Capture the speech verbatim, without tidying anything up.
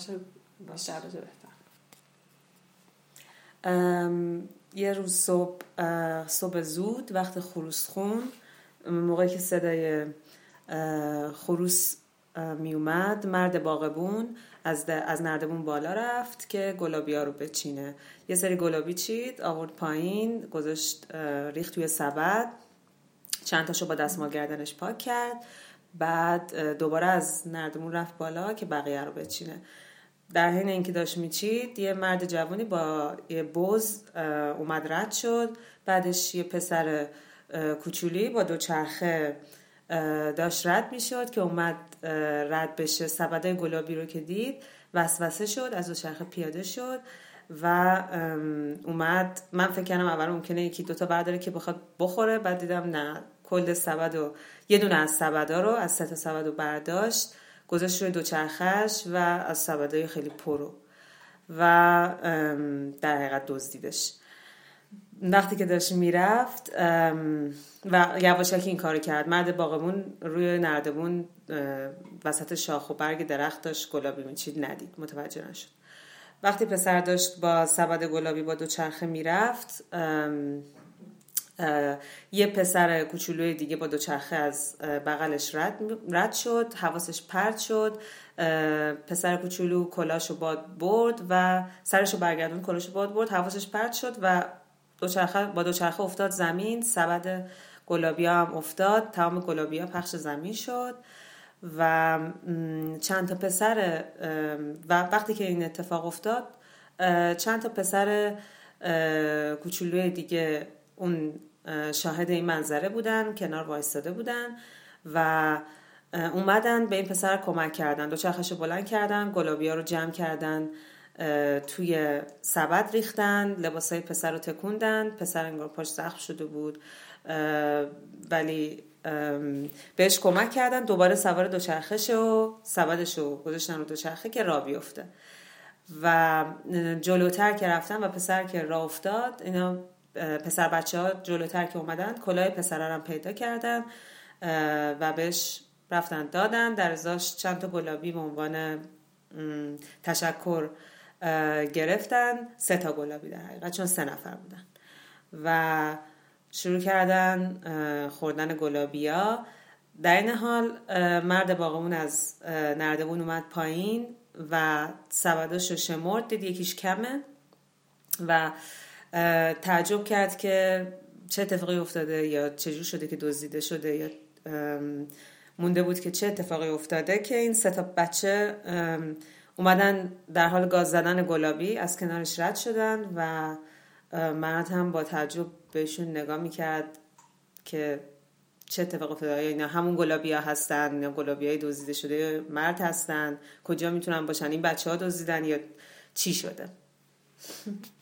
باشه بیشتر بشه بهتر. یه روز صبح صبح زود وقت خروس خون، موقعی که صدای خروس می اومد، مرد باغبون از از نردبون بالا رفت که گلابی‌ها رو بچینه. یه سری گلابی چید، آورد پایین، گذاشت ریخت توی سبد، چند تاشو با دستمال گردنش پاک کرد، بعد دوباره از نردبون رفت بالا که بقیه رو بچینه. در حین اینکه داشت میچید یه مرد جوانی با یه بز اومد رد شد، بعدش یه پسر کوچولی با دو چرخه داشت رد میشد که اومد رد بشه. سبدای گلابی رو که دید وسوسه شد، از دو چرخه پیاده شد و اومد. من فکر کردم اول ممکنه یکی دوتا برداره که بخواد بخوره، بعد دیدم نه، کل سبد و یه دونه از سبدا رو از سه تا سبد رو برداشت، گذاشت روی دو چرخش و از سبدای خیلی پرو و در حقیقت دزدیدش. وقتی که داشت میرفت و یواشکی این کارو کرد، مرد باغبون روی نردبون وسط شاخ و برگ درخت داشت گلابی میچید، ندید، متوجه نشد. وقتی پسر داشت با سبد گلابی با دو چرخه میرفت، یه پسر کوچولوی دیگه با دو چرخه از بغلش رد, رد شد، حواسش پرت شد. پسر کوچولو کلاشو باد برد و سرشو برگردون، کلاشو باد برد، حواسش پرت شد و دو چرخه با دو چرخه افتاد زمین. سبد گلابیا هم افتاد، تمام گلابیا پخش زمین شد و چند تا پسر و وقتی که این اتفاق افتاد چند تا پسر کوچولوی دیگه اون شاهد این منظره بودن، کنار وایستاده بودن و اومدن به این پسر کمک کردن. دو چرخشو بلند کردن، گلابیا رو جمع کردن، توی سبد ریختن، لباسای پسر رو تکوندن. پسر انگار پاش زخم شده بود ولی بهش کمک کردن، دوباره سوار دوچرخه‌ش و سبدشو گذاشتن رو دوچرخه که راه بیفته و جلوتر که رفتن و پسر که راه افتاد، اینا پسر بچه ها جلوتر که اومدن کلاه پسر رو هم پیدا کردن و بهش رفتن دادن، در ازاش چند تا گلابی به عنوان تشکر گرفتن. سه تا گلابی در حقیقت، چون سه نفر بودن و شروع کردن خوردن گلابیا. در این حال مرد باغمون از نردبون اومد پایین و سبداشو شمرد، دید یکیش کمه و تعجب کرد که چه اتفاقی افتاده یا چجور شده که دزدیده شده، یا مونده بود که چه اتفاقی افتاده که این سه تا بچه اومدن در حال گاز زدن گلابی از کنارش رد شدن و مرد هم با تعجب بهشون نگاه میکرد که چه اتفاقی افتاده، اینا همون گلابیا هستن یا گلابیای دزدیده شده مرد هستن، کجا میتونن باشن، این بچه ها دزدیدن یا چی شده.